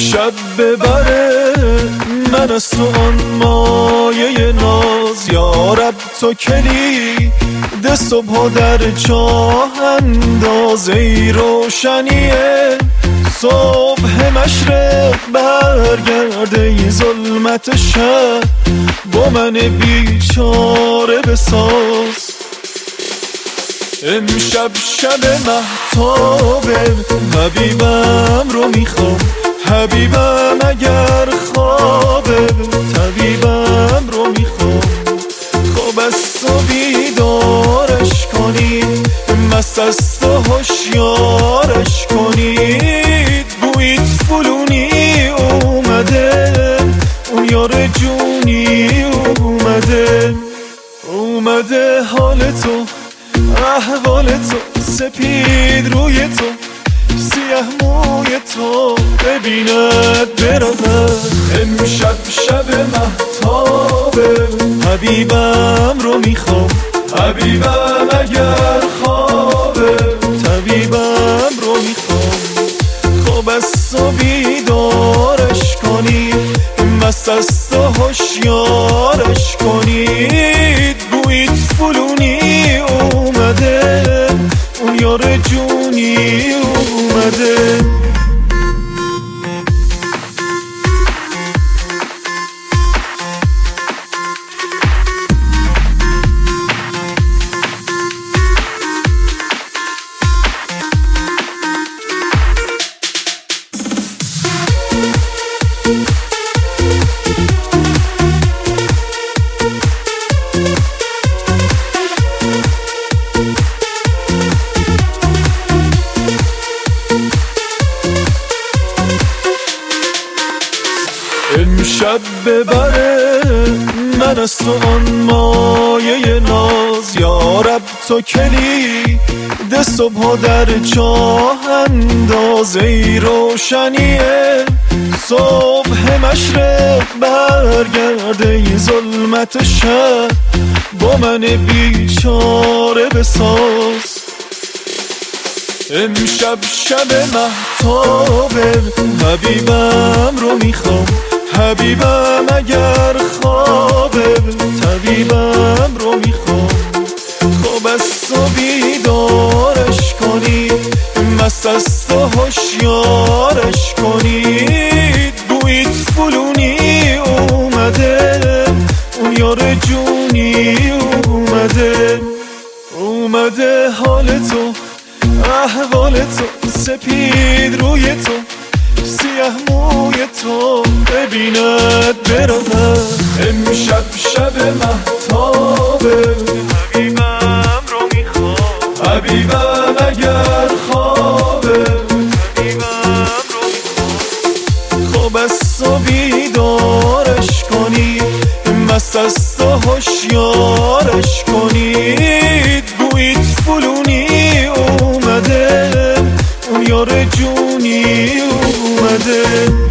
امشب ببره من از تو آن مایه ناز، یارب تو کلید صبح در چاه انداز. ای روشنیه صبح مشرق برگرده، ای ظلمت شب با من بیچاره بساز. امشب شب مهتابه حبیبم رو میخوام، حبیبم اگر خوابه طبیبم رو میخوام. خواب از تو بیدارش کنید، مست از تو هوشیارش کنید. بویت فلونی اومده، اون یار جونی اومده حال تو احوال تو، سپید روی تو سیاه موی تو ببیند برود. امشب شب مهتابه حبیبم رو میخوام، حبیبم اگر خوابه طبیبم رو میخوام. خواب از تو بیدارش کنید، مست از تو هوشیارش کنید. بویت فلونی اومده، اون یار جونی اومده. امشب ببره من از تو آن مایه ناز، یارب تو کلید صبح در چاه انداز. ای روشنیه صبح مشرق برگرده، ای ظلمت شب با من بیچاره بساز. امشب شب مهتابه حبیبم رو میخوام، حبیبم اگر خوابه طبیبم رو میخوام. خواب از تو بیدارش کنید، مست از تو هوشیارش کنید. بویت فلونی اومده، اون یار جونی اومده حال تو احوال تو، سپید روی تو سیاه موی تو ببیند برود. امشب شب مهتابه حبیبم رو میخوام، حبیبم اگر خوابه طبیبم رو میخوام. خواب از تو بیدارش کنید، مست از تو هوشیارش کنید. بویت فلونی اومده، اون یار جونی اومده.